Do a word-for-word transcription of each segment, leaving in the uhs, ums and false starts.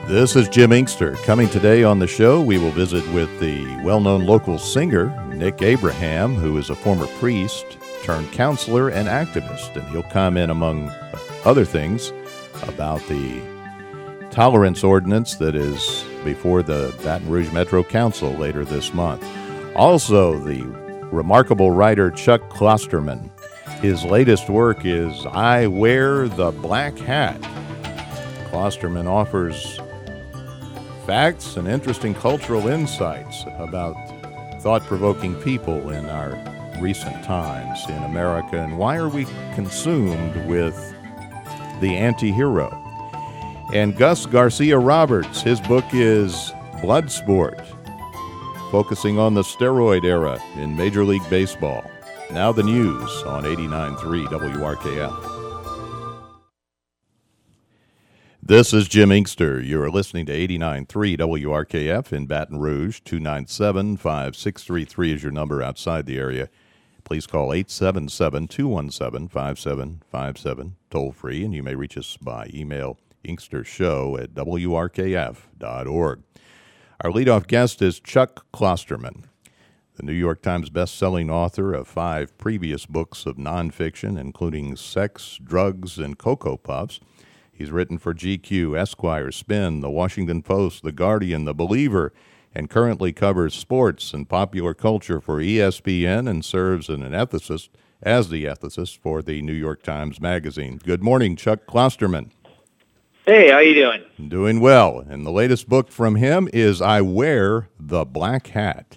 This is Jim Inkster. Coming today on the show, we will visit with the well-known local singer, Nick Abraham, who is a former priest turned counselor and activist. And he'll comment, among other things, about the tolerance ordinance that is before the Baton Rouge Metro Council later this month. Also, the remarkable writer Chuck Klosterman. His latest work is I Wear the Black Hat. Klosterman offers facts and interesting cultural insights about thought-provoking people in our recent times in America, and why are we consumed with the anti-hero. And Gus Garcia Roberts, his book is Bloodsport, focusing on the steroid era in Major League Baseball. Now the news on eighty-nine point three W R K F. This is Jim Inkster. You're listening to eighty-nine point three W R K F in Baton Rouge. two nine seven, five six three three is your number outside the area. Please call eight seven seven, two one seven, five seven five seven, toll free, and you may reach us by email, inkstershow at W R K F dot org. Our leadoff guest is Chuck Klosterman, the New York Times best-selling author of five previous books of nonfiction, including Sex, Drugs, and Cocoa Puffs. He's written for G Q, Esquire, Spin, The Washington Post, The Guardian, The Believer, and currently covers sports and popular culture for E S P N and serves as an ethicist, as the ethicist for the New York Times Magazine. Good morning, Chuck Klosterman. Hey, how you doing? Doing well. And the latest book from him is I Wear the Black Hat.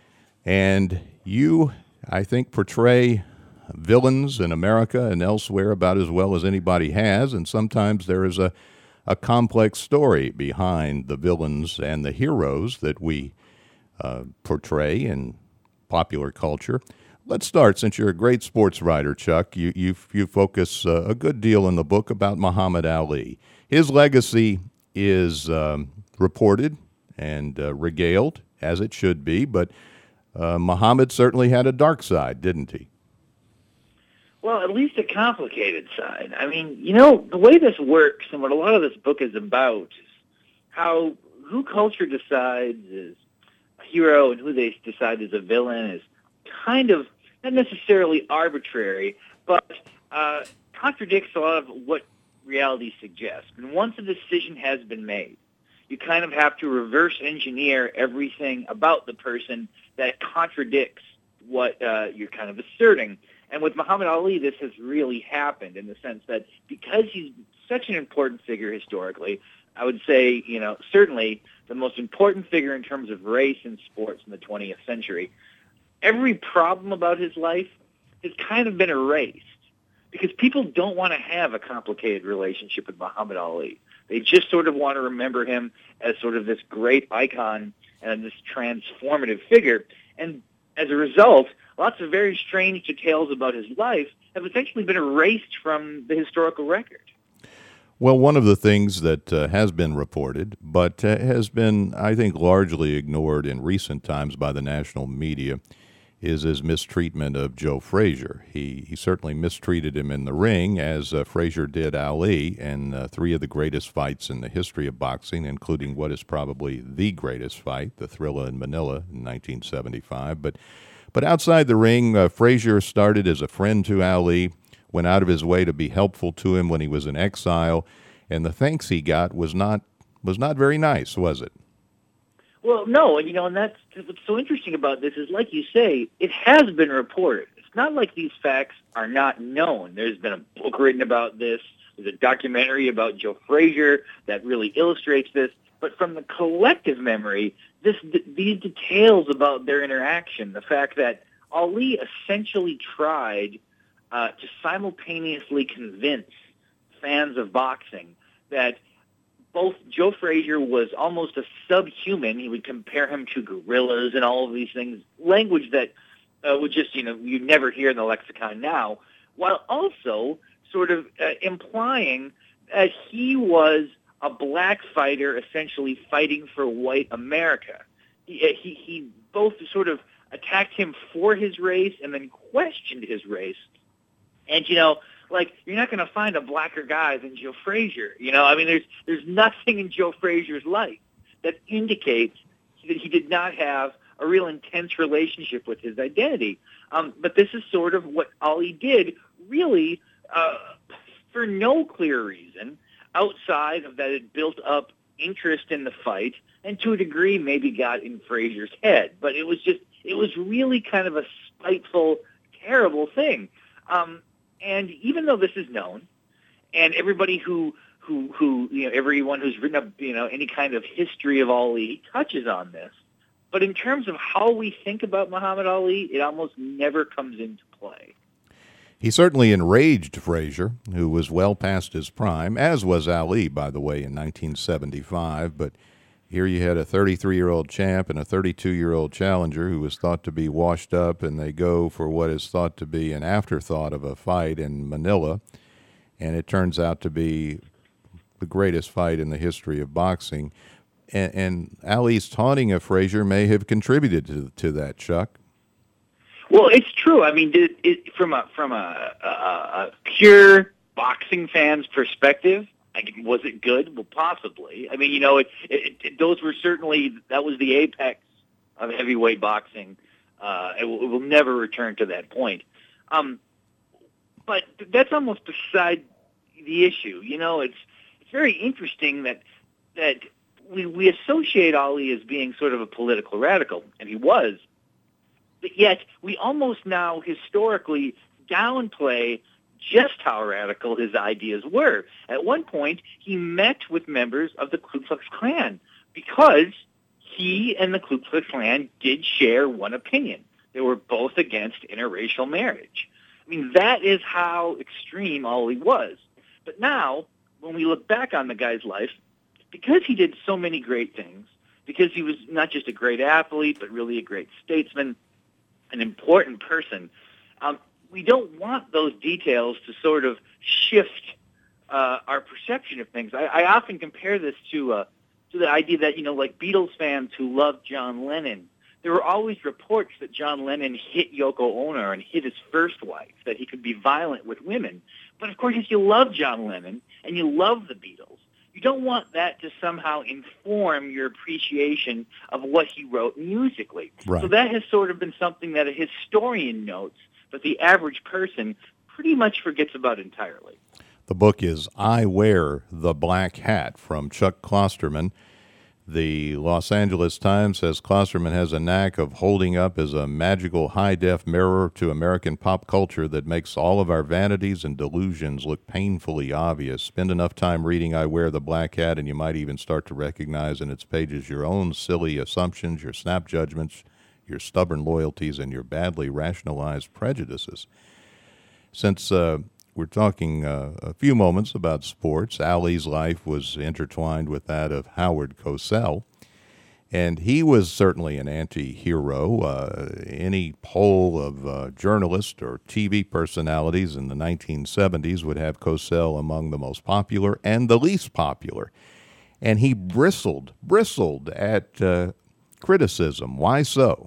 And you, I think, portray villains in America and elsewhere about as well as anybody has, and sometimes there is a, a complex story behind the villains and the heroes that we uh, portray in popular culture. Let's start, since you're a great sports writer, Chuck. You you, you focus uh, a good deal in the book about Muhammad Ali. His legacy is um, reported and uh, regaled, as it should be, but uh, Muhammad certainly had a dark side, didn't he? Well, at least a complicated side. I mean, you know, the way this works and what a lot of this book is about is how who culture decides is a hero and who they decide is a villain is kind of not necessarily arbitrary, but uh, contradicts a lot of what reality suggests. And once a decision has been made, you kind of have to reverse engineer everything about the person that contradicts what uh, you're kind of asserting. And with Muhammad Ali, this has really happened in the sense that because he's such an important figure historically, I would say, you know, certainly the most important figure in terms of race in sports in the twentieth century, every problem about his life has kind of been erased because people don't want to have a complicated relationship with Muhammad Ali. They just sort of want to remember him as sort of this great icon and this transformative figure. And as a result, lots of very strange details about his life have essentially been erased from the historical record. Well, one of the things that uh, has been reported, but uh, has been, I think, largely ignored in recent times by the national media, is his mistreatment of Joe Frazier. He he certainly mistreated him in the ring, as uh, Frazier did Ali, in uh, three of the greatest fights in the history of boxing, including what is probably the greatest fight, the Thrilla in Manila in nineteen seventy-five. But But outside the ring, uh, Frazier started as a friend to Ali, went out of his way to be helpful to him when he was in exile, and the thanks he got was not was not very nice, was it? Well, no, and you know, and that's what's so interesting about this is, like you say, it has been reported. It's not like these facts are not known. There's been a book written about this. There's a documentary about Joe Frazier that really illustrates this. But from the collective memory, this these details about their interaction, the fact that Ali essentially tried uh, to simultaneously convince fans of boxing that both Joe Frazier was almost a subhuman. He would compare him to gorillas and all of these things, language that uh, would just, you know, you never hear in the lexicon now, while also sort of uh, implying that he was a black fighter essentially fighting for white America. He, he, he both sort of attacked him for his race and then questioned his race. And, you know, like, you're not going to find a blacker guy than Joe Frazier. You know, I mean, there's there's nothing in Joe Frazier's life that indicates that he did not have a real intense relationship with his identity. Um, but this is sort of what Ali did, really, uh, for no clear reason, outside of that it built up interest in the fight, and to a degree maybe got in Frazier's head. But it was just, it was really kind of a spiteful, terrible thing. Um, and even though this is known, and everybody who, who, who, you know, everyone who's written up, you know, any kind of history of Ali touches on this, but in terms of how we think about Muhammad Ali, it almost never comes into play. He certainly enraged Frazier, who was well past his prime, as was Ali, by the way, in nineteen seventy-five. But here you had a thirty-three-year-old champ and a thirty-two-year-old challenger who was thought to be washed up, and they go for what is thought to be an afterthought of a fight in Manila, and it turns out to be the greatest fight in the history of boxing. And, and Ali's taunting of Frazier may have contributed to, to that, Chuck. Well, it's true. I mean, did it, from a from a, a, a pure boxing fan's perspective, like, was it good? Well, possibly. I mean, you know, it, it, it, those were certainly, that was the apex of heavyweight boxing. Uh, it, will, it will never return to that point. Um, but that's almost beside the issue. You know, it's it's very interesting that that we we associate Ali as being sort of a political radical, and he was. But yet, we almost now historically downplay just how radical his ideas were. At one point, he met with members of the Ku Klux Klan because he and the Ku Klux Klan did share one opinion. They were both against interracial marriage. I mean, that is how extreme Ali was. But now, when we look back on the guy's life, because he did so many great things, because he was not just a great athlete, but really a great statesman, an important person, um, we don't want those details to sort of shift uh, our perception of things. I, I often compare this to uh, to the idea that, you know, like Beatles fans who loved John Lennon, there were always reports that John Lennon hit Yoko Ono and hit his first wife, that he could be violent with women. But of course, if you love John Lennon and you love the Beatles, you don't want that to somehow inform your appreciation of what he wrote musically. Right. So that has sort of been something that a historian notes, but the average person pretty much forgets about entirely. The book is I Wear the Black Hat from Chuck Klosterman. The Los Angeles Times says Klosterman has a knack of holding up as a magical high-def mirror to American pop culture that makes all of our vanities and delusions look painfully obvious. Spend enough time reading I Wear the Black Hat, and you might even start to recognize in its pages your own silly assumptions, your snap judgments, your stubborn loyalties, and your badly rationalized prejudices. Since uh, we're talking uh, a few moments about sports, Ali's life was intertwined with that of Howard Cosell, and he was certainly an anti-hero. Uh, any poll of uh, journalists or T V personalities in the nineteen seventies would have Cosell among the most popular and the least popular. And he bristled, bristled at uh, criticism. Why so?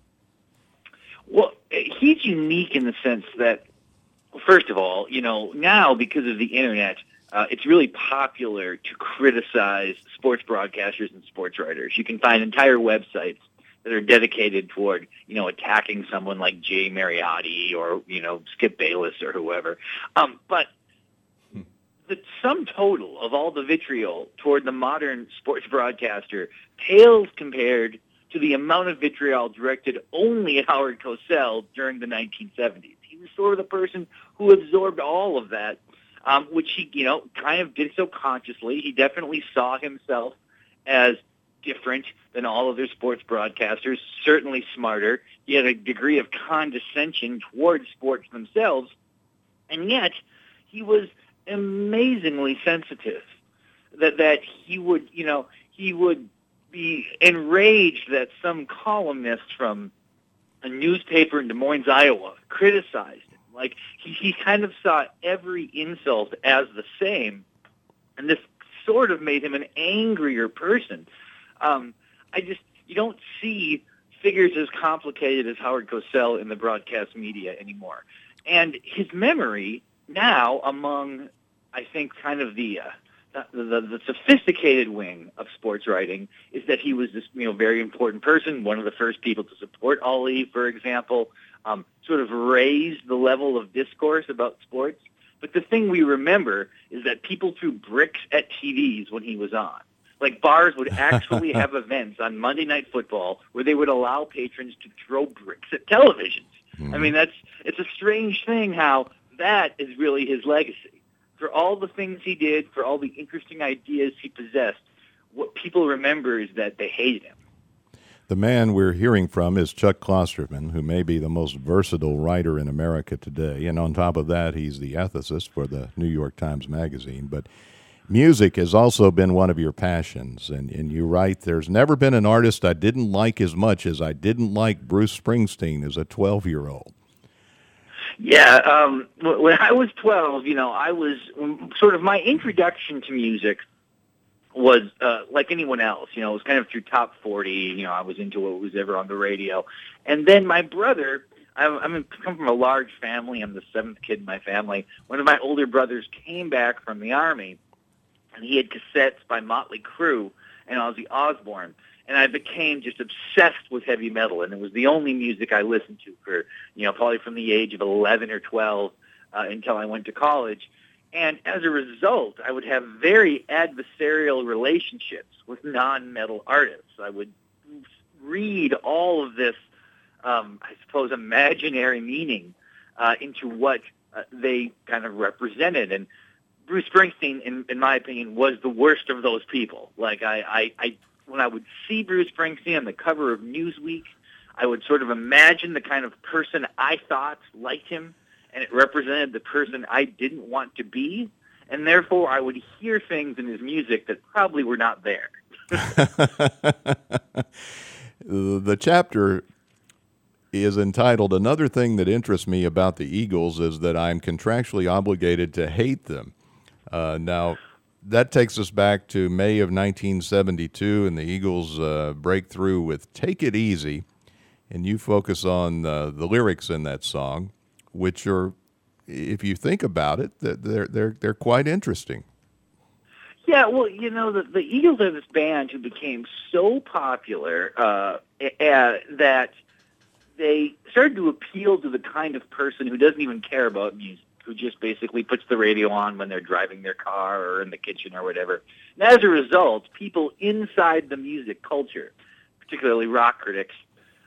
Well, he's unique in the sense that, first of all, you know, now because of the internet, uh, it's really popular to criticize sports broadcasters and sports writers. You can find entire websites that are dedicated toward, you know, attacking someone like Jay Mariotti or, you know, Skip Bayless or whoever. Um, but the sum total of all the vitriol toward the modern sports broadcaster pales compared to the amount of vitriol directed only at Howard Cosell during the nineteen seventies. He was sort of the person who absorbed all of that, um, which he, you know, kind of did so consciously. He definitely saw himself as different than all other sports broadcasters, certainly smarter. He had a degree of condescension towards sports themselves, and yet he was amazingly sensitive. That that he would, you know, he would be enraged that some columnist from a newspaper in Des Moines, Iowa, criticized him. Like, he, he kind of saw every insult as the same, and this sort of made him an angrier person. Um, I just, you don't see figures as complicated as Howard Cosell in the broadcast media anymore. And his memory now among, I think, kind of the, uh, the, the the sophisticated wing of sports writing is that he was this, you know, very important person, one of the first people to support Ali, for example, um, sort of raised the level of discourse about sports. But the thing we remember is that people threw bricks at T Vs when he was on. Like, bars would actually have events on Monday Night Football where they would allow patrons to throw bricks at televisions. Mm. I mean, that's it's a strange thing how that is really his legacy. For all the things he did, for all the interesting ideas he possessed, what people remember is that they hated him. The man we're hearing from is Chuck Klosterman, who may be the most versatile writer in America today. And on top of that, he's the ethicist for the New York Times Magazine. But music has also been one of your passions. And, and you write, there's never been an artist I didn't like as much as I didn't like Bruce Springsteen as a twelve-year-old. Yeah, um, when I was twelve, you know, I was sort of my introduction to music was uh, like anyone else. You know, it was kind of through top forty. You know, I was into what was ever on the radio. And then my brother, I'm, I'm come from a large family. I'm the seventh kid in my family. One of my older brothers came back from the Army, and he had cassettes by Motley Crue and Ozzy Osbourne. And I became just obsessed with heavy metal, and it was the only music I listened to for, you know, probably from the age of eleven or twelve uh, until I went to college. And as a result, I would have very adversarial relationships with non-metal artists. I would read all of this, um, I suppose, imaginary meaning uh, into what uh, they kind of represented. And Bruce Springsteen, in, in my opinion, was the worst of those people. Like, I... I, I when I would see Bruce Springsteen on the cover of Newsweek, I would sort of imagine the kind of person I thought liked him, and it represented the person I didn't want to be, and therefore I would hear things in his music that probably were not there. The chapter is entitled, Another Thing That Interests Me About the Eagles Is That I'm Contractually Obligated to Hate Them. Uh, now... That takes us back to May of nineteen seventy-two, and the Eagles uh, break through with Take It Easy, and you focus on uh, the lyrics in that song, which are, if you think about it, they're they're they're quite interesting. Yeah, well, you know, the, the Eagles are this band who became so popular uh, uh, that they started to appeal to the kind of person who doesn't even care about music, who just basically puts the radio on when they're driving their car or in the kitchen or whatever. And as a result, people inside the music culture, particularly rock critics,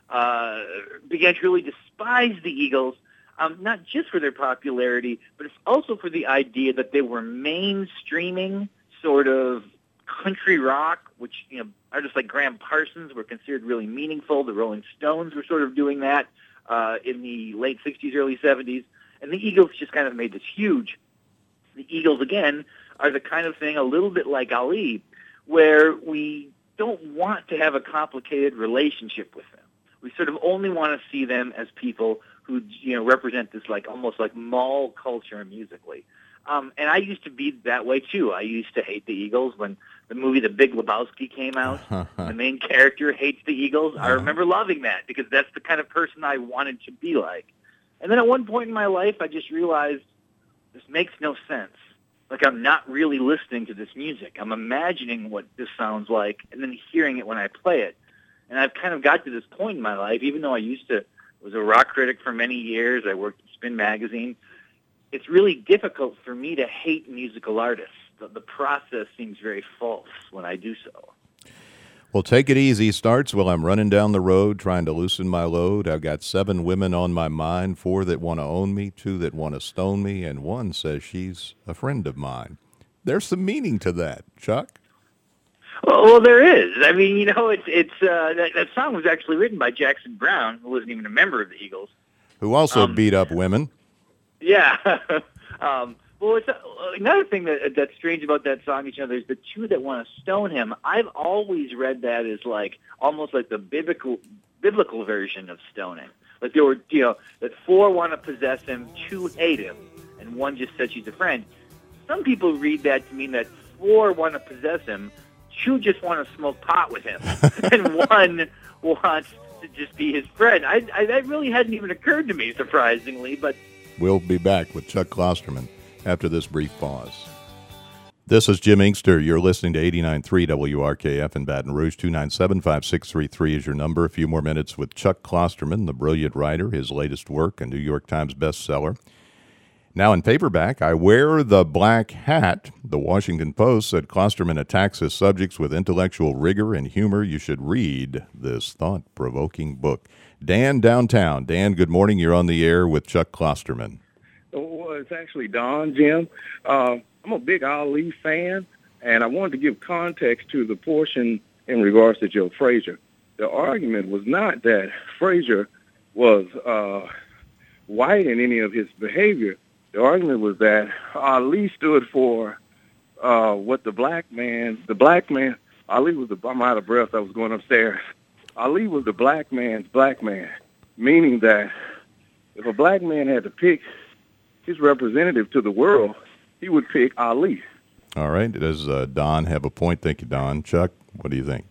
uh, began to really despise the Eagles, um, not just for their popularity, but it's also for the idea that they were mainstreaming sort of country rock, which, you know, artists like Graham Parsons were considered really meaningful. The Rolling Stones were sort of doing that uh, in the late sixties, early seventies. And the Eagles just kind of made this huge. The Eagles, again, are the kind of thing a little bit like Ali, where we don't want to have a complicated relationship with them. We sort of only want to see them as people who, you know, represent this like almost like mall culture musically. Um, and I used to be that way too. I used to hate the Eagles when the movie The Big Lebowski came out. The main character hates the Eagles. I remember loving that because that's the kind of person I wanted to be like. And then at one point in my life, I just realized this makes no sense. Like, I'm not really listening to this music. I'm imagining what this sounds like and then hearing it when I play it. And I've kind of got to this point in my life, even though I used to, was a rock critic for many years. I worked at Spin Magazine. It's really difficult for me to hate musical artists. The, the process seems very false when I do so. Well, Take It Easy starts while I'm running down the road trying to loosen my load. I've got seven women on my mind, four that want to own me, two that want to stone me, and one says she's a friend of mine. There's some meaning to that, Chuck. Well, well there is. I mean, you know, it's it's uh, that, that song was actually written by Jackson Browne, who wasn't even a member of the Eagles. Who also um, beat up women. Yeah. um Well, it's a, another thing that that's strange about that song. You know, there's the two that want to stone him. I've always read that as like almost like the biblical biblical version of stoning. Like there were, you know, that four want to possess him, two hate him, and one just said she's a friend. Some people read that to mean that four want to possess him, two just want to smoke pot with him, and one wants to just be his friend. I, I that really hadn't even occurred to me, surprisingly, but. We'll be back with Chuck Klosterman after this brief pause. This is Jim Inkster. You're listening to eighty-nine point three W R K F in Baton Rouge. two nine seven, five six three three is your number. A few more minutes with Chuck Klosterman, the brilliant writer, his latest work, a New York Times bestseller. Now in paperback, I Wear the Black Hat. The Washington Post said Klosterman attacks his subjects with intellectual rigor and humor. You should read this thought-provoking book. Dan downtown. Dan, good morning. You're on the air with Chuck Klosterman. Well, it's actually Don, Jim. Uh, I'm a big Ali fan, and I wanted to give context to the portion in regards to Joe Frazier. The argument was not that Frazier was uh, white in any of his behavior. The argument was that Ali stood for uh, what the black man, the black man, Ali was the, I'm out of breath, I was going upstairs. Ali was the black man's black man, meaning that if a black man had to pick his representative to the world, he would pick Ali. All right. Does uh, Don have a point? Thank you, Don. Chuck, what do you think?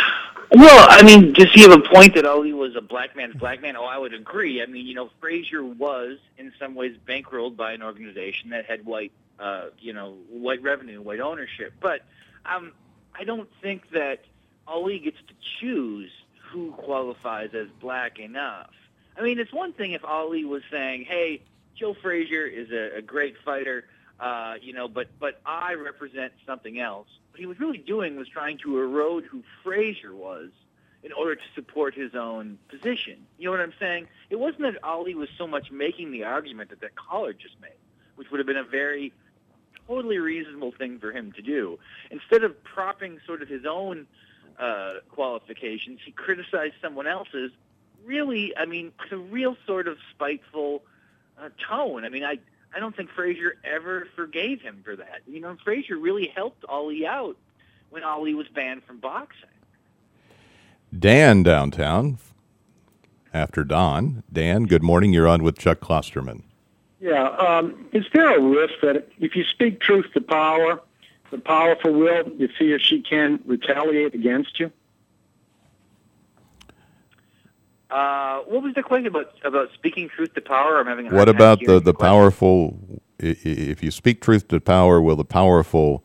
Well, I mean, does he have a point that Ali was a black man's black man? Oh, I would agree. I mean, you know, Frazier was in some ways bankrolled by an organization that had white, uh, you know, white revenue, white ownership. But um, I don't think that Ali gets to choose who qualifies as black enough. I mean, it's one thing if Ali was saying, hey, Joe Frazier is a, a great fighter, uh, you know, but, but I represent something else. What he was really doing was trying to erode who Frazier was in order to support his own position. You know what I'm saying? It wasn't that Ali was so much making the argument that that caller just made, which would have been a very totally reasonable thing for him to do. Instead of propping sort of his own uh, qualifications, he criticized someone else's. Really, I mean, it's a real sort of spiteful uh, tone. I mean, I I don't think Frazier ever forgave him for that. You know, Frazier really helped Ali out when Ali was banned from boxing. Dan downtown, after Don. Dan, good morning. You're on with Chuck Klosterman. Yeah, um, is there a risk that if you speak truth to power, the powerful will, if he or she can retaliate against you? Uh, what was the question about about speaking truth to power? I'm having a hard What time about the, hearing the question. powerful, i- if you speak truth to power, will the powerful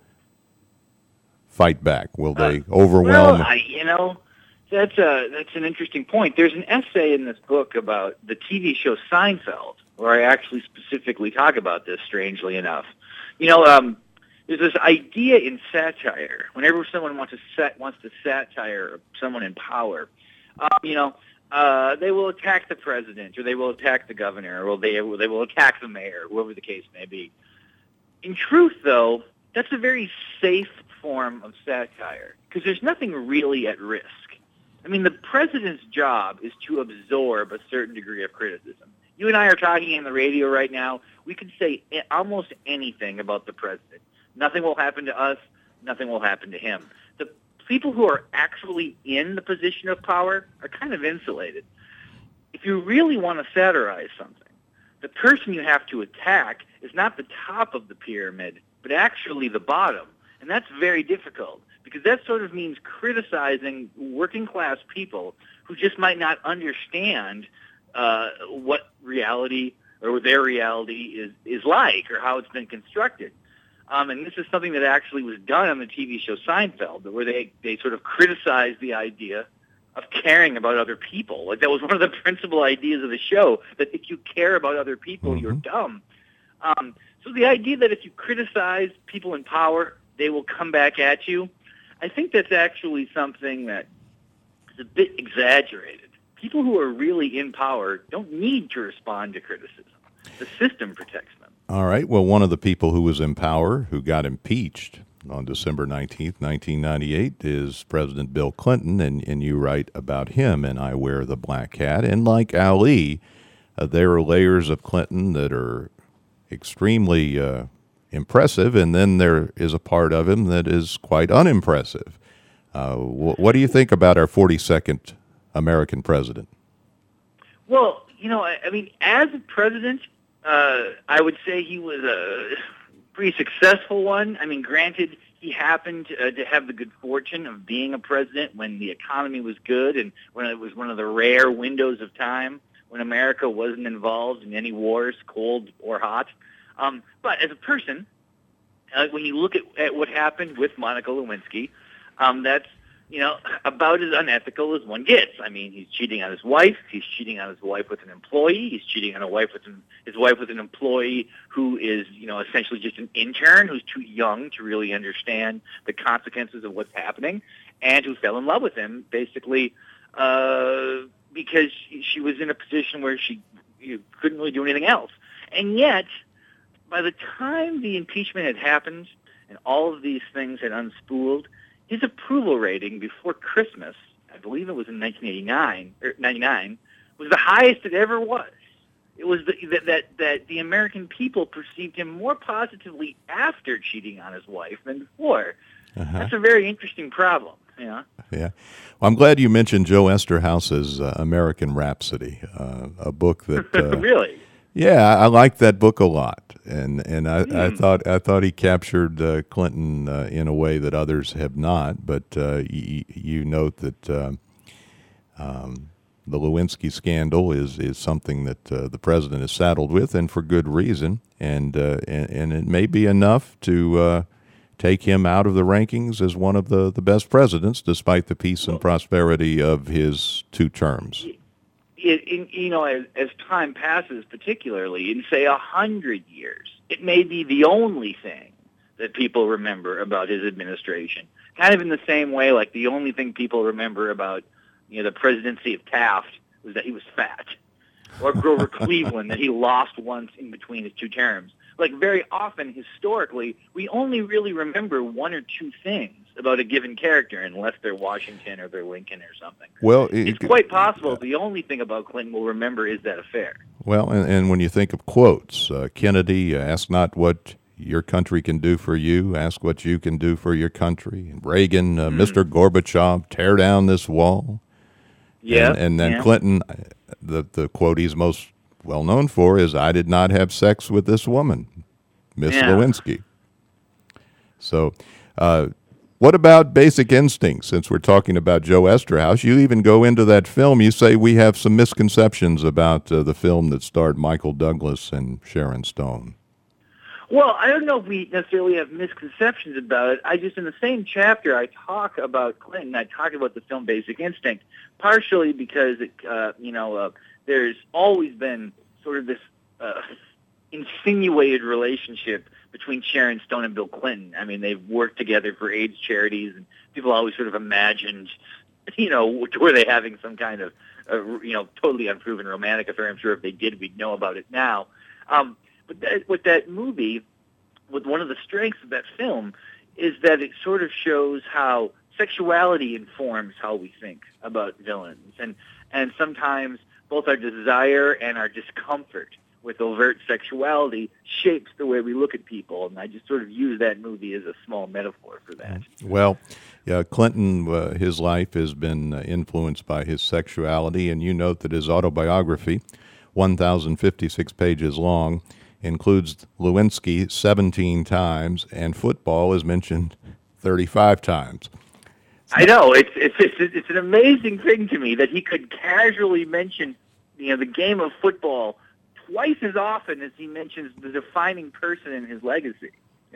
fight back? Will they Uh, overwhelm? Well, I, you know, that's a that's an interesting point. There's an essay in this book about the T V show Seinfeld, where I actually specifically talk about this. Strangely enough, you know, um, there's this idea in satire. Whenever someone wants to set wants to satire someone in power, um, you know. Uh, they will attack the president, or they will attack the governor, or they they will attack the mayor, whoever the case may be. In truth, though, that's a very safe form of satire, because there's nothing really at risk. I mean, the president's job is to absorb a certain degree of criticism. You and I are talking on the radio right now. We could say almost anything about the president. Nothing will happen to us. Nothing will happen to him. The people who are actually in the position of power are kind of insulated. If you really want to satirize something, the person you have to attack is not the top of the pyramid, but actually the bottom. And that's very difficult, because that sort of means criticizing working class people who just might not understand uh, what reality or their reality is, is like, or how it's been constructed. Um, and this is something that actually was done on the T V show Seinfeld, where they, they sort of criticized the idea of caring about other people. Like, that was one of the principal ideas of the show, that if you care about other people, mm-hmm. you're dumb. Um, so the idea that if you criticize people in power, they will come back at you, I think that's actually something that is a bit exaggerated. People who are really in power don't need to respond to criticism. The system protects them. All right. Well, one of the people who was in power, who got impeached on December nineteenth, nineteen ninety-eight, is President Bill Clinton, and, and you write about him, and I Wear the Black Hat. And like Ali, uh, there are layers of Clinton that are extremely uh, impressive, and then there is a part of him that is quite unimpressive. Uh, wh- what do you think about our forty-second American president? Well, you know, I, I mean, as a president, Uh, I would say he was a pretty successful one. I mean, granted, he happened uh, to have the good fortune of being a president when the economy was good and when it was one of the rare windows of time when America wasn't involved in any wars, cold or hot. Um, but as a person, uh, when you look at, at what happened with Monica Lewinsky, um, that's, you know, about as unethical as one gets. I mean, he's cheating on his wife. He's cheating on his wife with an employee. He's cheating on a wife with an, his wife with an employee who is, you know, essentially just an intern who's too young to really understand the consequences of what's happening, and who fell in love with him basically uh, because she was in a position where she you couldn't really do anything else. And yet, by the time the impeachment had happened and all of these things had unspooled, his approval rating before Christmas, I believe it was in nineteen eighty-nine or ninety-nine, was the highest it ever was. It was the, that, that that the American people perceived him more positively after cheating on his wife than before. Uh-huh. That's a very interesting problem. Yeah. Yeah. Well, I'm glad you mentioned Joe Esterhouse's uh, American Rhapsody, uh, a book that uh, really. Yeah, I liked that book a lot, and and I, mm. I thought I thought he captured uh, Clinton uh, in a way that others have not. But uh, y- you note that uh, um, the Lewinsky scandal is is something that uh, the president is saddled with, and for good reason. And uh, and, and it may be enough to uh, take him out of the rankings as one of the, the best presidents, despite the peace and prosperity of his two terms. It, in, you know, as, as time passes, particularly in, say, a hundred years, it may be the only thing that people remember about his administration. Kind of in the same way, like the only thing people remember about, you know, the presidency of Taft was that he was fat, or Grover Cleveland, that he lost once in between his two terms. Like, very often, historically, we only really remember one or two things about a given character, unless they're Washington or they're Lincoln or something. Well, it, it's quite possible uh, the only thing about Clinton we'll remember is that affair. Well, and, and when you think of quotes, uh, Kennedy, uh, ask not what your country can do for you, ask what you can do for your country. And Reagan, uh, mm. Mister Gorbachev, tear down this wall. Yeah. And, and then yeah. Clinton, the, the quote he's most well known for is, I did not have sex with this woman, Miss yeah. Lewinsky. So, uh, what about Basic Instinct? Since we're talking about Joe Esterhouse, you even go into that film. You say we have some misconceptions about uh, the film that starred Michael Douglas and Sharon Stone. Well, I don't know if we necessarily have misconceptions about it. I just, in the same chapter, I talk about Clinton. I talk about the film Basic Instinct, partially because, it, uh, you know, uh, there's always been sort of this uh, insinuated relationship between Sharon Stone and Bill Clinton. I mean, they've worked together for AIDS charities, and people always sort of imagined, you know, were they having some kind of, uh, you know, totally unproven romantic affair? I'm sure if they did, we'd know about it now. Um, but that, with that movie, with one of the strengths of that film, is that it sort of shows how sexuality informs how we think about villains, and and sometimes both our desire and our discomfort with overt sexuality shapes the way we look at people, and I just sort of use that movie as a small metaphor for that. Well, yeah, Clinton, uh, his life has been uh, influenced by his sexuality, and you note that his autobiography, one thousand fifty-six pages long, includes Lewinsky seventeen times, and football is mentioned thirty-five times. I know. It's, it's it's it's an amazing thing to me that he could casually mention, you know, the game of football twice as often as he mentions the defining person in his legacy.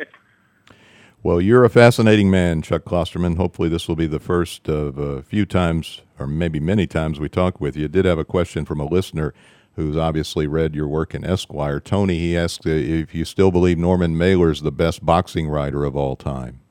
Well, you're a fascinating man, Chuck Klosterman. Hopefully this will be the first of a few times, or maybe many times, we talk with you. I did have a question from a listener who's obviously read your work in Esquire. Tony, he asked uh, if you still believe Norman Mailer's the best boxing writer of all time.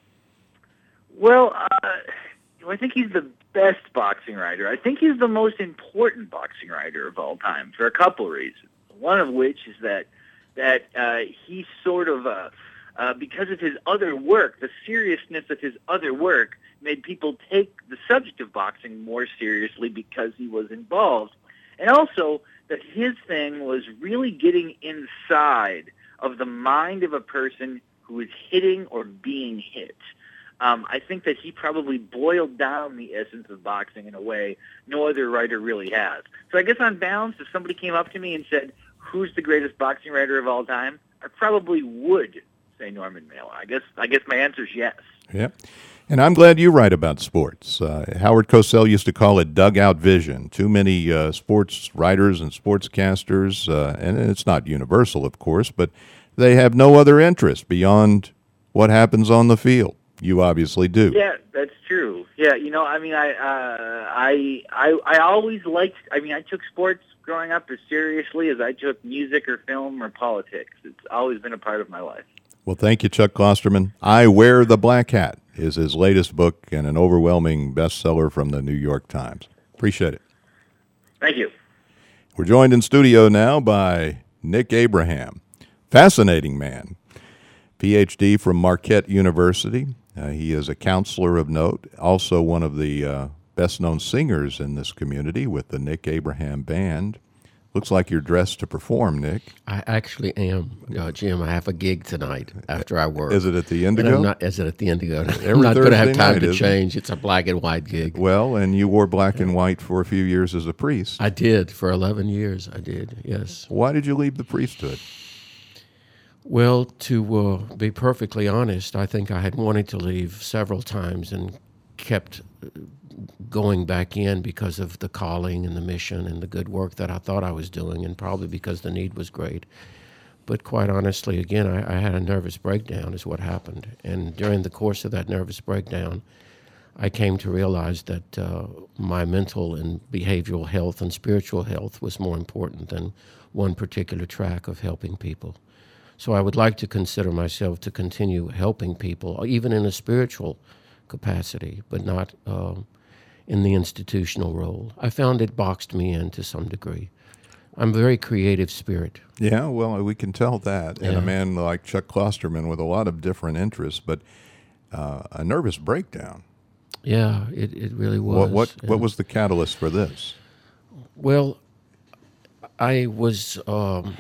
Well, uh, I think he's the best boxing writer. I think he's the most important boxing writer of all time for a couple reasons. One of which is that that uh, he sort of, uh, uh, because of his other work, the seriousness of his other work made people take the subject of boxing more seriously because he was involved. And also that his thing was really getting inside of the mind of a person who is hitting or being hit. Um, I think that he probably boiled down the essence of boxing in a way no other writer really has. So I guess on balance, if somebody came up to me and said, who's the greatest boxing writer of all time, I probably would say Norman Mailer. I guess I guess my answer is yes. Yeah. And I'm glad you write about sports. Uh, Howard Cosell used to call it dugout vision. Too many uh, sports writers and sportscasters, uh, and it's not universal, of course, but they have no other interest beyond what happens on the field. You obviously do. Yeah, that's true. Yeah, you know, I mean, I, uh, I, I, I always liked. I mean, I took sports growing up as seriously as I took music or film or politics. It's always been a part of my life. Well, thank you, Chuck Klosterman. I Wear the Black Hat is his latest book and an overwhelming bestseller from the New York Times. Appreciate it. Thank you. We're joined in studio now by Nick Abraham. Fascinating man. P H D from Marquette University. Uh, he is a counselor of note, also one of the uh, best-known singers in this community with the Nick Abraham Band. Looks like you're dressed to perform, Nick. I actually am, uh, Jim. I have a gig tonight after I work. Is it at the Indigo? And I'm not, is it at the Indigo? I'm not going to have time night, to change. It? It's a black and white gig. Well, and you wore black and white for a few years as a priest. I did. For eleven years, I did, yes. Why did you leave the priesthood? Well, to uh, be perfectly honest, I think I had wanted to leave several times and kept going back in because of the calling and the mission and the good work that I thought I was doing, and probably because the need was great. But quite honestly, again, I, I had a nervous breakdown is what happened. And during the course of that nervous breakdown, I came to realize that uh, my mental and behavioral health and spiritual health was more important than one particular track of helping people. So I would like to consider myself to continue helping people, even in a spiritual capacity, but not um, in the institutional role. I found it boxed me in to some degree. I'm a very creative spirit. Yeah, well, we can tell that. And yeah. a man like Chuck Klosterman with a lot of different interests, but uh, a nervous breakdown. Yeah, it, it really was. What what, yeah. what was the catalyst for this? Well, I was um,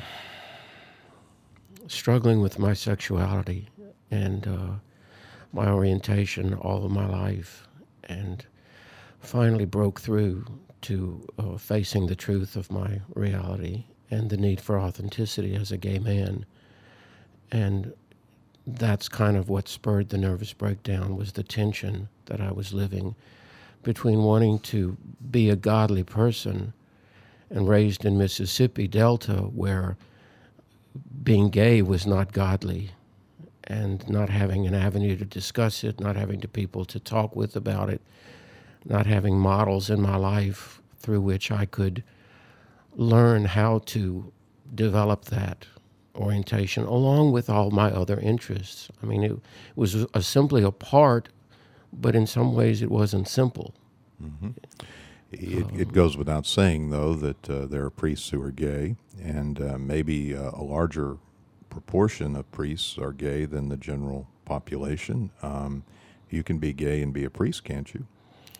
struggling with my sexuality and uh, my orientation all of my life, and finally broke through to uh, facing the truth of my reality and the need for authenticity as a gay man. And that's kind of what spurred the nervous breakdown, was the tension that I was living between wanting to be a godly person and raised in Mississippi Delta, where being gay was not godly, and not having an avenue to discuss it, not having to people to talk with about it, not having models in my life through which I could learn how to develop that orientation along with all my other interests. I mean, it was a, simply a part, but in some ways it wasn't simple. Mm-hmm. It, um, it goes without saying, though, that uh, there are priests who are gay, and uh, maybe uh, a larger proportion of priests are gay than the general population. Um, you can be gay and be a priest, can't you?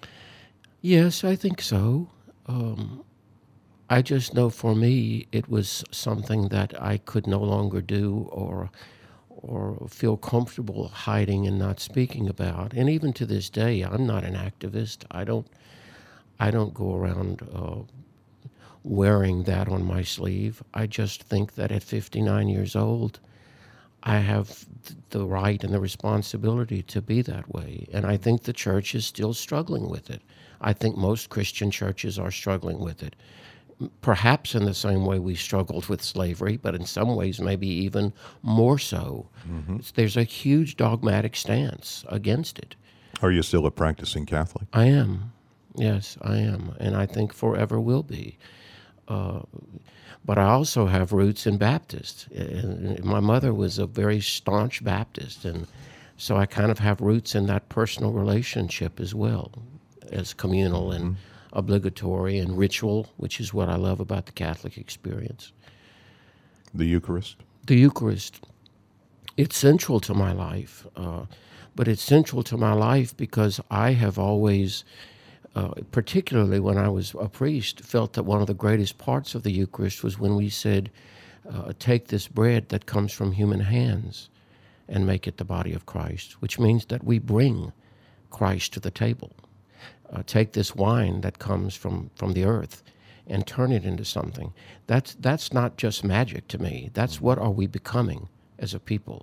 Yes, I think so. Um, I just know for me it was something that I could no longer do or or feel comfortable hiding and not speaking about. And even to this day, I'm not an activist. I don't I don't go around uh, wearing that on my sleeve. I just think that at fifty-nine years old, I have the right and the responsibility to be that way. And I think the church is still struggling with it. I think most Christian churches are struggling with it, perhaps in the same way we struggled with slavery, but in some ways maybe even more so. Mm-hmm. There's a huge dogmatic stance against it. Are you still a practicing Catholic? I am. Yes, I am. And I think forever will be. Uh, but I also have roots in Baptist. And my mother was a very staunch Baptist, and so I kind of have roots in that personal relationship as well, as communal and mm-hmm. obligatory and ritual, which is what I love about the Catholic experience. The Eucharist? The Eucharist. It's central to my life, uh, but it's central to my life because I have always, uh, particularly when I was a priest, felt that one of the greatest parts of the Eucharist was when we said, uh, take this bread that comes from human hands and make it the body of Christ, which means that we bring Christ to the table. Uh, take this wine that comes from, from the earth and turn it into something. That's that's not just magic to me. That's what are we becoming as a people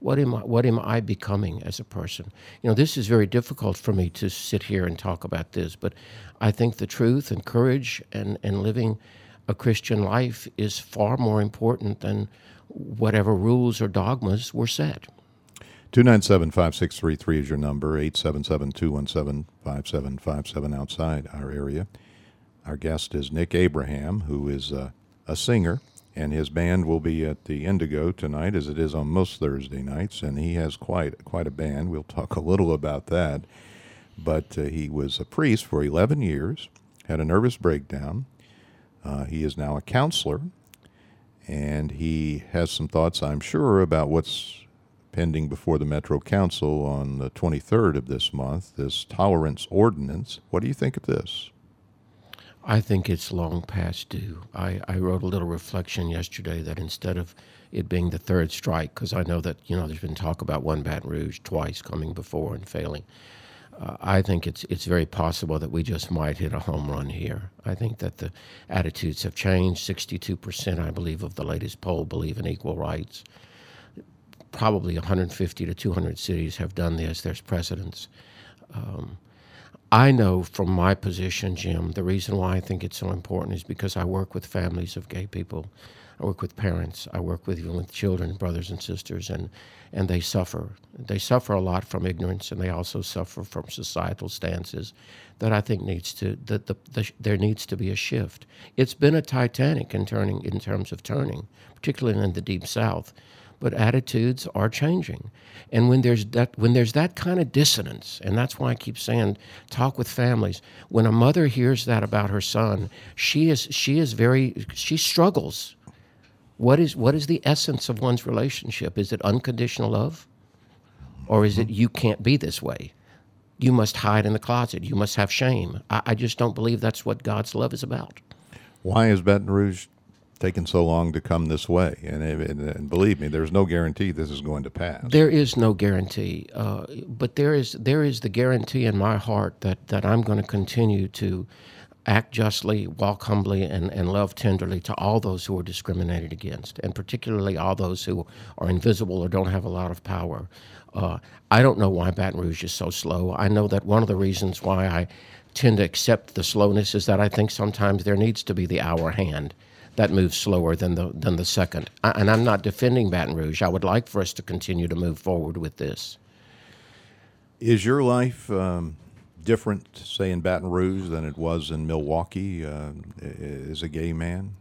What am I, what am I becoming as a person? You know, this is very difficult for me to sit here and talk about this, but I think the truth and courage and, and living a Christian life is far more important than whatever rules or dogmas were set. two nine seven, five six three three is your number, eight seven seven, two one seven, five seven five seven outside our area. Our guest is Nick Abraham, who is uh, a singer, and his band will be at the Indigo tonight, as it is on most Thursday nights, and he has quite quite a band. We'll talk a little about that. But uh, he was a priest for eleven years, had a nervous breakdown. Uh, he is now a counselor, and he has some thoughts, I'm sure, about what's pending before the Metro Council on the twenty-third of this month, this tolerance ordinance. What do you think of this? I think it's long past due. I, I wrote a little reflection yesterday that instead of it being the third strike, because I know that, you know, there's been talk about one Baton Rouge twice coming before and failing. Uh, I think it's it's very possible that we just might hit a home run here. I think that the attitudes have changed. sixty-two percent, I believe, of the latest poll believe in equal rights. Probably one hundred fifty to two hundred cities have done this. There's precedents. Um, I know from my position, Jim, the reason why I think it's so important is because I work with families of gay people. I work with parents. I work with even with children, brothers and sisters, and, and they suffer. They suffer a lot from ignorance, and they also suffer from societal stances that I think needs to that the, the, there needs to be a shift. It's been a Titanic in turning in terms of turning, particularly in the Deep South. But attitudes are changing, and when there's that when there's that kind of dissonance, and that's why I keep saying, talk with families. When a mother hears that about her son, she is she is very she struggles. What is what is the essence of one's relationship? Is it unconditional love, or is it you can't be this way? You must hide in the closet. You must have shame. I, I just don't believe that's what God's love is about. Why is Baton Rouge taken so long to come this way? And, and, and believe me, there's no guarantee this is going to pass. There is no guarantee, uh, but there is there is the guarantee in my heart that, that I'm going to continue to act justly, walk humbly, and, and love tenderly to all those who are discriminated against, and particularly all those who are invisible or don't have a lot of power. Uh, I don't know why Baton Rouge is so slow. I know that one of the reasons why I tend to accept the slowness is that I think sometimes there needs to be the hour hand that moves slower than the than the second. I, and I'm not defending Baton Rouge. I would like for us to continue to move forward with this. Is your life um, different, say, in Baton Rouge than it was in Milwaukee uh, as a gay man?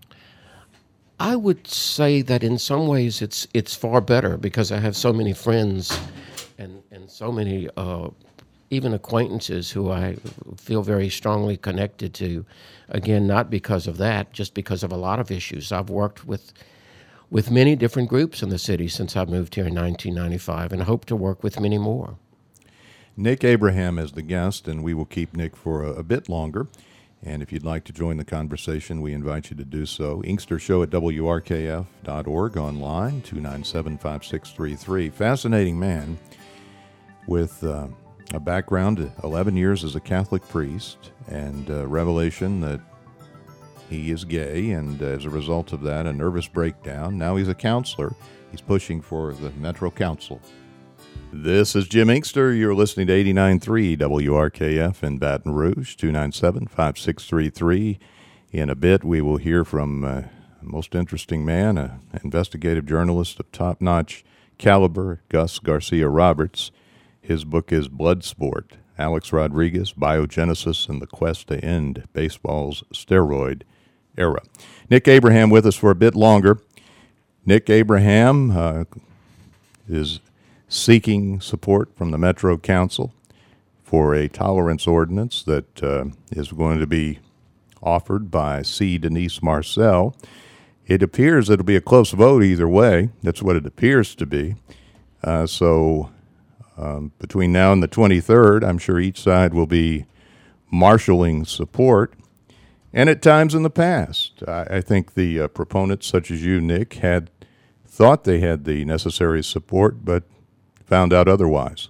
I would say that in some ways it's it's far better because I have so many friends and, and so many uh, even acquaintances who I feel very strongly connected to. Again, not because of that, just because of a lot of issues. I've worked with with many different groups in the city since I moved here in nineteen ninety-five and hope to work with many more. Nick Abraham is the guest, and we will keep Nick for a, a bit longer. And if you'd like to join the conversation, we invite you to do so. Inkster Show at W R K F dot org online, two nine seven, five six three three. Fascinating man with uh, a background, eleven years as a Catholic priest, and a revelation that he is gay, and as a result of that, a nervous breakdown. Now he's a counselor. He's pushing for the Metro Council. This is Jim Inkster. You're listening to eighty-nine point three W R K F in Baton Rouge, two nine seven, five six three three. In a bit, we will hear from uh, a most interesting man, an investigative journalist of top-notch caliber, Gus Garcia-Roberts. His book is Bloodsport, Alex Rodriguez, Biogenesis and the Quest to End Baseball's Steroid Era. Nick Abraham with us for a bit longer. Nick Abraham uh, is seeking support from the Metro Council for a tolerance ordinance that uh, is going to be offered by C. Denise Marcel. It appears it'll be a close vote either way. That's what it appears to be. Uh, so um, between now and the twenty-third, I'm sure each side will be marshaling support. And at times in the past, I, I think the uh, proponents, such as you, Nick, had thought they had the necessary support, but found out otherwise.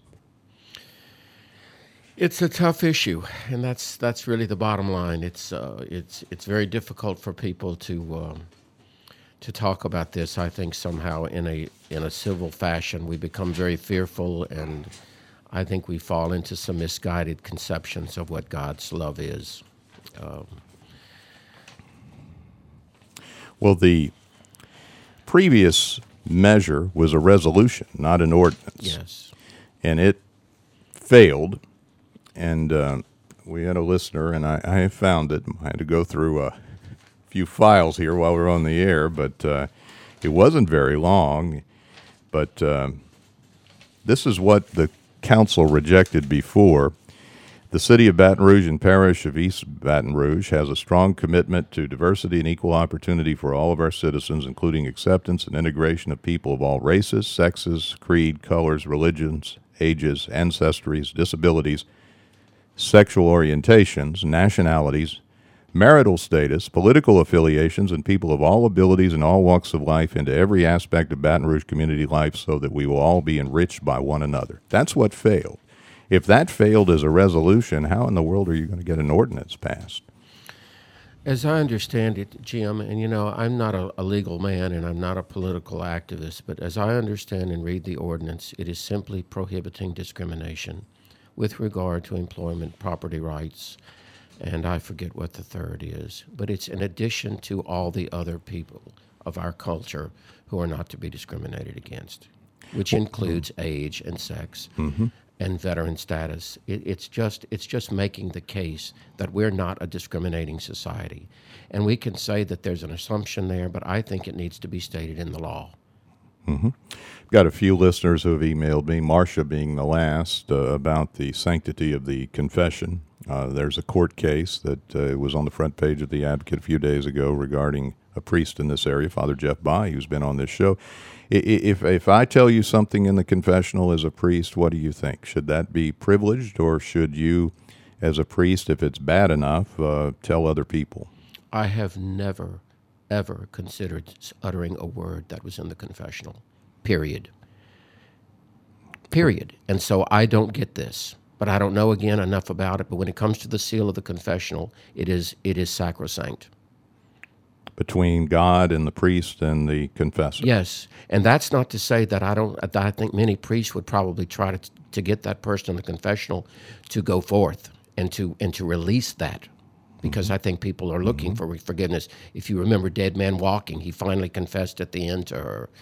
It's a tough issue, and that's that's really the bottom line. It's uh, it's it's very difficult for people to um, to talk about this, I think somehow in a in a civil fashion, we become very fearful, and I think we fall into some misguided conceptions of what God's love is. Um, well, the previous measure was a resolution, not an ordinance. yes. And it failed. And uh, we had a listener, and I, I found it. I had to go through a few files here while we were on the air, but uh, it wasn't very long. But uh, this is what the council rejected before. The City of Baton Rouge and Parish of East Baton Rouge has a strong commitment to diversity and equal opportunity for all of our citizens, including acceptance and integration of people of all races, sexes, creed, colors, religions, ages, ancestries, disabilities, sexual orientations, nationalities, marital status, political affiliations, and people of all abilities and all walks of life into every aspect of Baton Rouge community life so that we will all be enriched by one another. That's what failed. If that failed as a resolution, how in the world are you going to get an ordinance passed? As I understand it, Jim, and you know, I'm not a, a legal man and I'm not a political activist, but as I understand and read the ordinance, it is simply prohibiting discrimination with regard to employment, property rights, and I forget what the third is. But it's in addition to all the other people of our culture who are not to be discriminated against, which includes age and sex. Mm-hmm. And veteran status. It, it's just it's just making the case that we're not a discriminating society. And we can say that there's an assumption there, but I think it needs to be stated in the law. Mm-hmm. I've got a few listeners who have emailed me, Marcia being the last, uh, about the sanctity of the confession. Uh, there's a court case that uh, was on the front page of the Advocate a few days ago regarding a priest in this area, Father Jeff Bai, who's been on this show. If if I tell you something in the confessional as a priest, what do you think? Should that be privileged, or should you, as a priest, if it's bad enough, uh, tell other people? I have never, ever considered uttering a word that was in the confessional, period. Period. And so I don't get this, but I don't know, again, enough about it. But when it comes to the seal of the confessional, it is it is sacrosanct. Between God and the priest and the confessor. Yes, and that's not to say that I don't. That I think many priests would probably try to to get that person in the confessional to go forth and to and to release that, because mm-hmm. I think people are looking mm-hmm. for forgiveness. If you remember Dead Man Walking, he finally confessed at the end to her.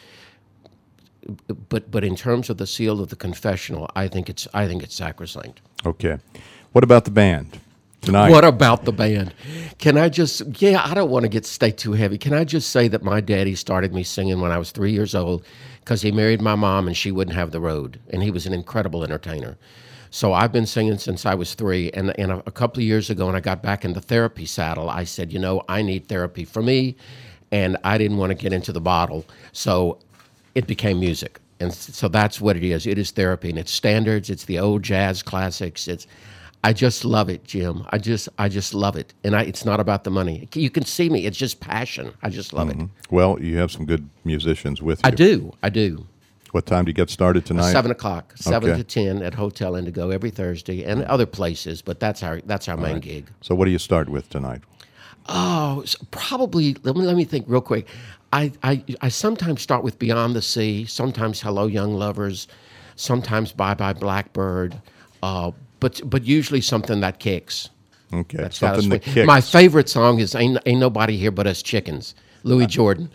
But but in terms of the seal of the confessional, I think it's I think it's sacrosanct. Okay, what about the band? Tonight. What about the band? Can I just, yeah, I don't want to get stay too heavy. Can I just say that my daddy started me singing when I was three years old because he married my mom and she wouldn't have the road, and he was an incredible entertainer. So I've been singing since I was three, and, and a, a couple of years ago when I got back in the therapy saddle, I said, you know, I need therapy for me, and I didn't want to get into the bottle, so it became music. And so that's what it is. It is therapy, and it's standards, it's the old jazz classics, it's I just love it, Jim. I just, I just love it, and I, it's not about the money. You can see me; it's just passion. I just love mm-hmm. it. Well, you have some good musicians with you. I do, I do. What time do you get started tonight? Seven o'clock, seven okay. to ten at Hotel Indigo every Thursday, and other places. But that's our that's our All main right. gig. So, what do you start with tonight? Oh, so probably. Let me let me think real quick. I, I I sometimes start with Beyond the Sea. Sometimes Hello, Young Lovers. Sometimes Bye Bye Blackbird. Uh, But but usually something that kicks. Okay, That's something that kicks. My favorite song is Ain't, Ain't Nobody Here But Us Chickens, Louis Jordan.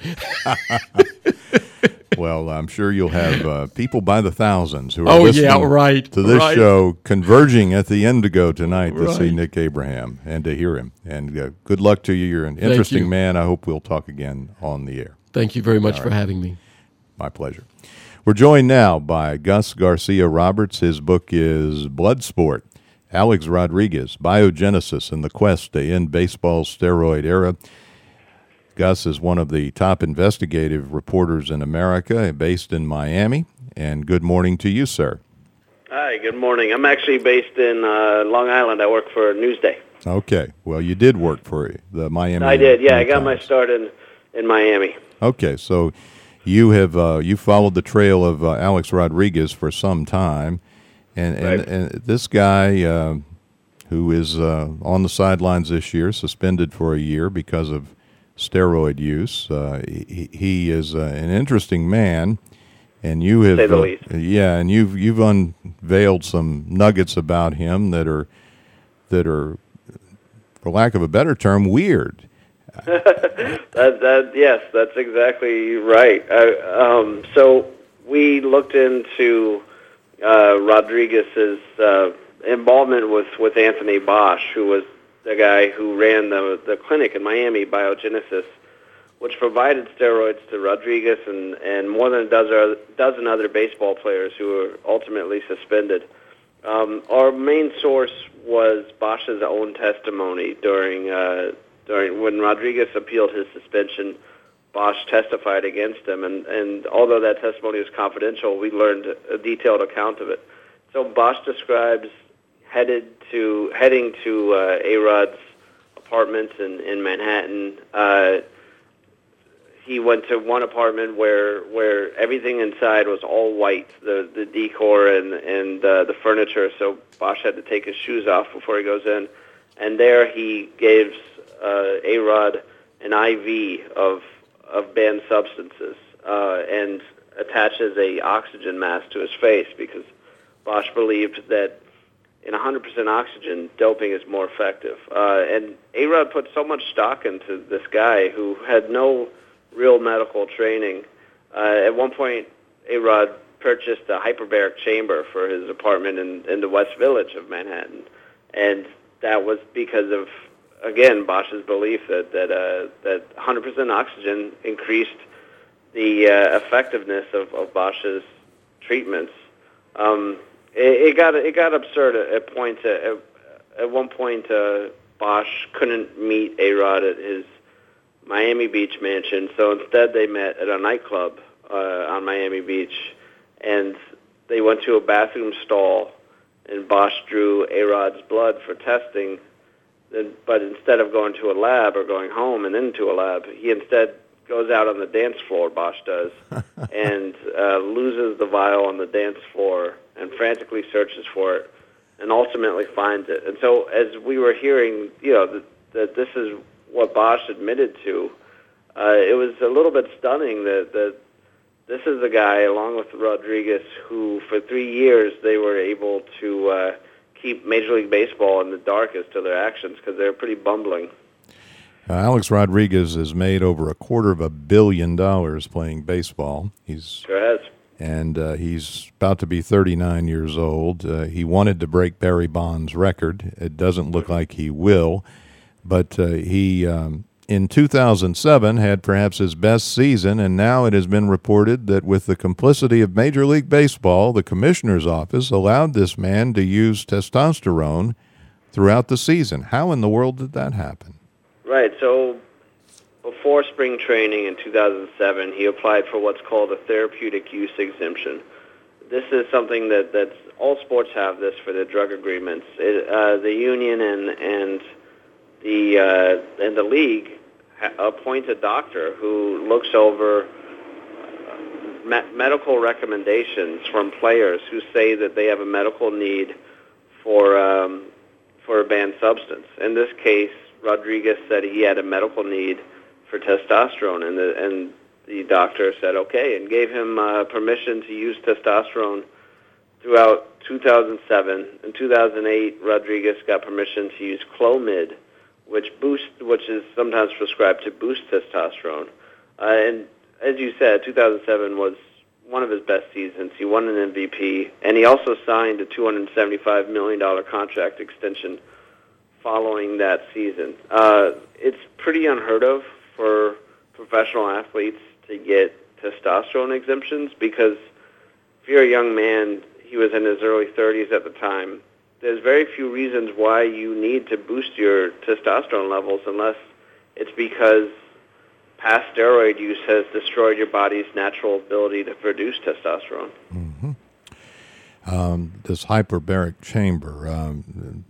Well, I'm sure you'll have uh, people by the thousands who are oh, listening yeah, right, to this right. show converging at the Indigo tonight to right. see Nick Abraham and to hear him. And uh, good luck to you. You're an interesting you. man. I hope we'll talk again on the air. Thank you very much All for right. having me. My pleasure. We're joined now by Gus Garcia Roberts. His book is Bloodsport. Alex Rodriguez, Biogenesis and the Quest to End Baseball's Steroid Era. Gus is one of the top investigative reporters in America, based in Miami. And good morning to you, sir. Hi, good morning. I'm actually based in uh, Long Island. I work for Newsday. Okay. Well, you did work for the Miami. I did, yeah. I got Times. my start in, in Miami. Okay, so you have uh, you followed the trail of uh, Alex Rodriguez for some time. And, and, right. and this guy, uh, who is uh, on the sidelines this year, suspended for a year because of steroid use. Uh, he, he is uh, an interesting man, and you have, say the uh, least. yeah, and you've you've unveiled some nuggets about him that are that are, for lack of a better term, weird. that, that yes, that's exactly right. I, um, so we looked into uh, Rodriguez's uh, involvement with, with Anthony Bosch, who was the guy who ran the the clinic in Miami, Biogenesis, which provided steroids to Rodriguez and, and more than a dozen, dozen other baseball players who were ultimately suspended. Um, our main source was Bosch's own testimony during uh, during when Rodriguez appealed his suspension. Bosch testified against him, and, and although that testimony was confidential, we learned a detailed account of it. So Bosch describes headed to heading to uh, A-Rod's apartment in, in Manhattan. Uh, he went to one apartment where where everything inside was all white, the the decor and and uh, the furniture. So Bosch had to take his shoes off before he goes in, and there he gives uh, A-Rod an I V of of banned substances uh, and attaches a oxygen mask to his face because Bosch believed that in one hundred percent oxygen, doping is more effective. Uh, and A-Rod put so much stock into this guy who had no real medical training. Uh, at one point, A-Rod purchased a hyperbaric chamber for his apartment in, in the West Village of Manhattan. And that was because of, again, Bosch's belief that that, uh, that one hundred percent oxygen increased the uh, effectiveness of, of Bosch's treatments. Um, it, it got it got absurd at, at points. At, at one point, uh, Bosch couldn't meet A-Rod at his Miami Beach mansion, so instead they met at a nightclub uh, on Miami Beach, and they went to a bathroom stall, and Bosch drew A-Rod's blood for testing. But instead of going to a lab or going home and into a lab, he instead goes out on the dance floor, Bosch does, and uh, loses the vial on the dance floor and frantically searches for it and ultimately finds it. And so as we were hearing, you know, that, that this is what Bosch admitted to, uh, it was a little bit stunning that, that this is the guy, along with Rodriguez, who for three years they were able to uh, keep Major League Baseball in the dark as to their actions because they're pretty bumbling. Uh, Alex Rodriguez has made over a quarter of a billion dollars playing baseball. He's sure has. And uh, he's about to be thirty-nine years old. Uh, he wanted to break Barry Bonds' record. It doesn't look like he will. But uh, he, um, in two thousand seven, had perhaps his best season, and now it has been reported that with the complicity of Major League Baseball, the commissioner's office allowed this man to use testosterone throughout the season. How in the world did that happen? Right, so before spring training in two thousand seven, he applied for what's called a therapeutic use exemption. This is something that that's, all sports have this for their drug agreements. It, uh, the union and and the uh, and the league ha- appoint a doctor who looks over me- medical recommendations from players who say that they have a medical need for um, for a banned substance. In this case, Rodriguez said he had a medical need for testosterone, and the and the doctor said okay, and gave him uh, permission to use testosterone throughout two thousand seven. In two thousand eight, Rodriguez got permission to use Clomid, which boost, which is sometimes prescribed to boost testosterone. Uh, and as you said, two thousand seven was one of his best seasons. He won an M V P, and he also signed a two hundred seventy-five million dollars contract extension following that season. Uh, it's pretty unheard of for professional athletes to get testosterone exemptions because if you're a young man, he was in his early thirties at the time, there's very few reasons why you need to boost your testosterone levels unless it's because past steroid use has destroyed your body's natural ability to produce testosterone. Mm-hmm. Um, this hyperbaric chamber, um,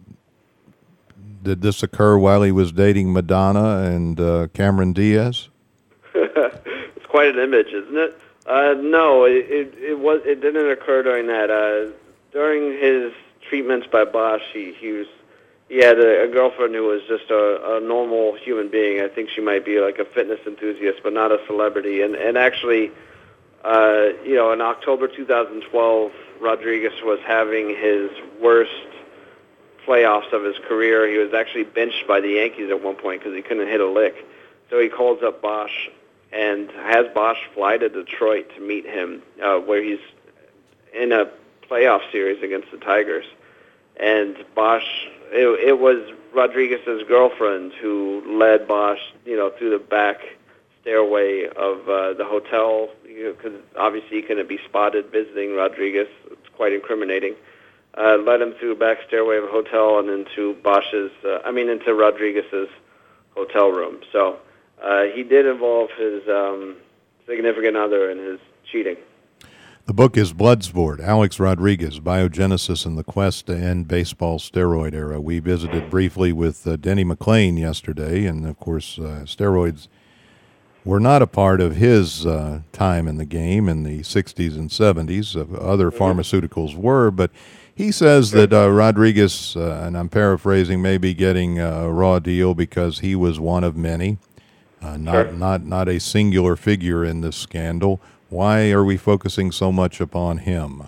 did this occur while he was dating Madonna and uh, Cameron Diaz? It's quite an image, isn't it? Uh, no, it, it it was it didn't occur during that. Uh, during his treatments by Bosch, he, he was he had a, a girlfriend who was just a, a normal human being. I think she might be like a fitness enthusiast, but not a celebrity. And and actually, uh, you know, in October two thousand twelve, Rodriguez was having his worst playoffs of his career. He was actually benched by the Yankees at one point because he couldn't hit a lick. So he calls up Bosch and has Bosch fly to Detroit to meet him, uh, where he's in a playoff series against the Tigers. And Bosch, it, it was Rodriguez's girlfriend who led Bosch, you know, through the back stairway of uh, the hotel, because you know, obviously he couldn't be spotted visiting Rodriguez. It's quite incriminating. Uh, led him through the back stairway of a hotel and into Bosch's, uh, I mean, into Rodriguez's hotel room. So uh, he did involve his um, significant other in his cheating. The book is Bloodsport, Alex Rodriguez, Biogenesis and the Quest to End Baseball's Steroid Era. We visited briefly with uh, Denny McLain yesterday, and of course uh, steroids were not a part of his uh, time in the game in the sixties and seventies. Uh, other mm-hmm. pharmaceuticals were, but he says that uh, Rodriguez, uh, and I'm paraphrasing, may be getting a raw deal because he was one of many, uh, not, sure. not, not a singular figure in this scandal. Why are we focusing so much upon him?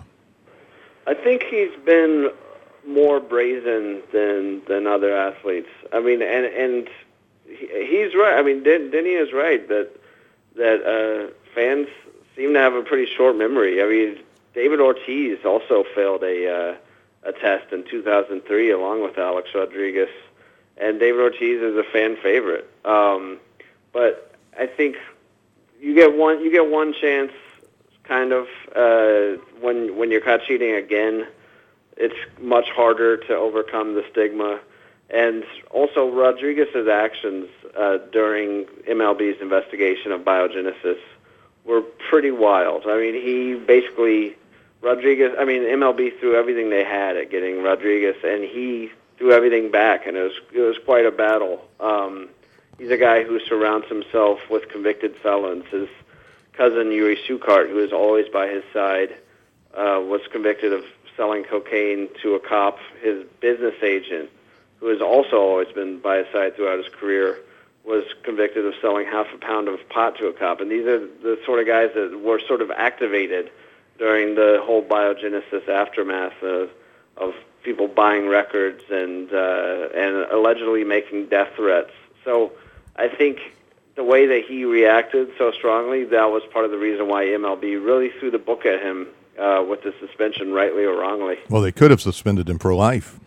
I think he's been more brazen than than other athletes. I mean, and and he, he's right. I mean, Denny is right that that uh, fans seem to have a pretty short memory. I mean, David Ortiz also failed a uh, a test in two thousand three along with Alex Rodriguez, and David Ortiz is a fan favorite. Um, but I think you get one you get one chance, kind of uh, when when you're caught cheating again. It's much harder to overcome the stigma, and also Rodriguez's actions uh, during M L B's investigation of Biogenesis were pretty wild. I mean, he basically. Rodriguez, I mean, M L B threw everything they had at getting Rodriguez, and he threw everything back, and it was it was quite a battle. Um, he's a guy who surrounds himself with convicted felons. His cousin, Yuri Sukart, who is always by his side, uh, was convicted of selling cocaine to a cop. His business agent, who has also always been by his side throughout his career, was convicted of selling half a pound of pot to a cop. And these are the sort of guys that were sort of activated during the whole Biogenesis aftermath of, of people buying records and uh, and allegedly making death threats. So I think the way that he reacted so strongly, that was part of the reason why M L B really threw the book at him uh, with the suspension, rightly or wrongly. Well, they could have suspended him for life.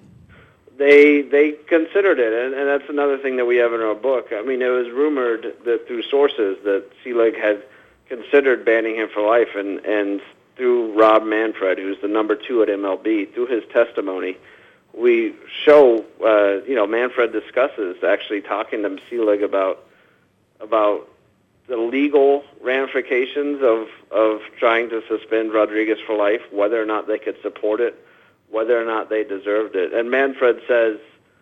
They they considered it, and, and that's another thing that we have in our book. I mean, it was rumored that through sources that Selig had considered banning him for life, and, and through Rob Manfred, who's the number two at M L B, through his testimony, we show, uh, you know, Manfred discusses actually talking to Selig about about the legal ramifications of, of trying to suspend Rodriguez for life, whether or not they could support it, whether or not they deserved it. And Manfred says,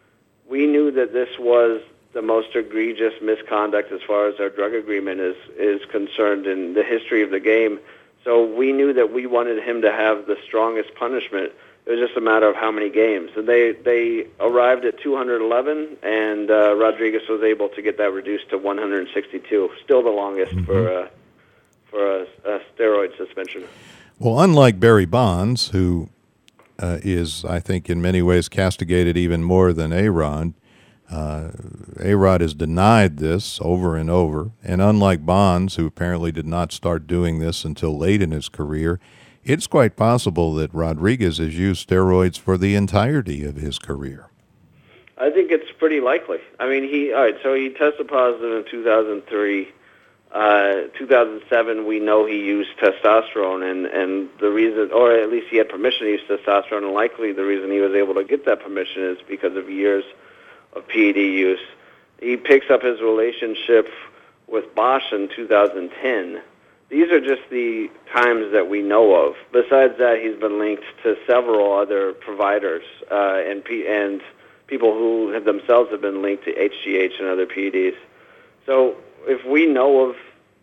we knew that this was the most egregious misconduct as far as our drug agreement is, is concerned in the history of the game. So we knew that we wanted him to have the strongest punishment. It was just a matter of how many games. And they, they arrived at two hundred eleven, and uh, Rodriguez was able to get that reduced to one hundred sixty-two, still the longest mm-hmm. for, uh, for a, a steroid suspension. Well, unlike Barry Bonds, who uh, is, I think, in many ways castigated even more than A-Rod, uh, A-Rod has denied this over and over. And unlike Bonds, who apparently did not start doing this until late in his career, it's quite possible that Rodriguez has used steroids for the entirety of his career. I think it's pretty likely. I mean, he all right. So he tested positive in two thousand three. Uh, two thousand seven, we know he used testosterone, and, and the reason, or at least he had permission to use testosterone, and likely the reason he was able to get that permission is because of years of P E D use. He picks up his relationship with Bosch in two thousand ten. These are just the times that we know of. Besides that, he's been linked to several other providers uh, and P- and people who have themselves have been linked to H G H and other P E Ds. So if we know of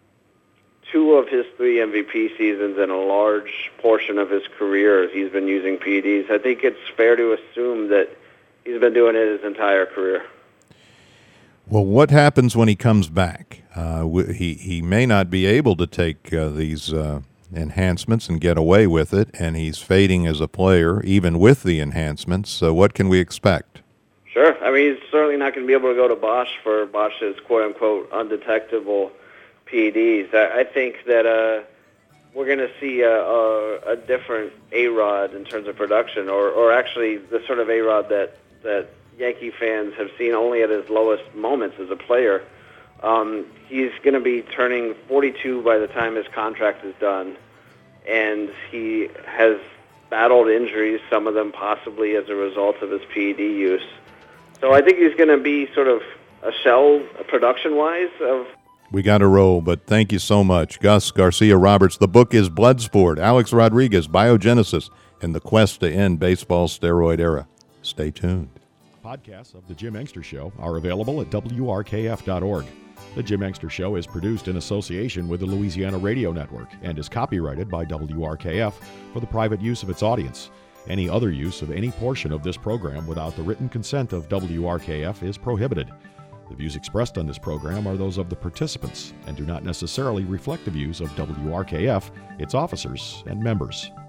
two of his three M V P seasons and a large portion of his career he's been using P E Ds, I think it's fair to assume that he's been doing it his entire career. Well, what happens when he comes back? Uh, he he may not be able to take uh, these uh, enhancements and get away with it, and he's fading as a player, even with the enhancements. So what can we expect? Sure. I mean, he's certainly not going to be able to go to Bosch for Bosch's quote-unquote undetectable P E Ds. I, I think that uh, we're going to see a, a, a different A-Rod in terms of production, or, or actually the sort of A-Rod that, that Yankee fans have seen only at his lowest moments as a player. Um, he's going to be turning forty-two by the time his contract is done, and he has battled injuries, some of them possibly as a result of his P E D use. So I think he's going to be sort of a shell, production-wise, of... We got to roll, but thank you so much. Gus Garcia-Roberts. The book is Bloodsport, Alex Rodriguez, Biogenesis, and the Quest to End Baseball's Steroid Era. Stay tuned. Podcasts of The Jim Engster Show are available at W R K F dot org. The Jim Engster Show is produced in association with the Louisiana Radio Network and is copyrighted by W R K F for the private use of its audience. Any other use of any portion of this program without the written consent of W R K F is prohibited. The views expressed on this program are those of the participants and do not necessarily reflect the views of W R K F, its officers, and members.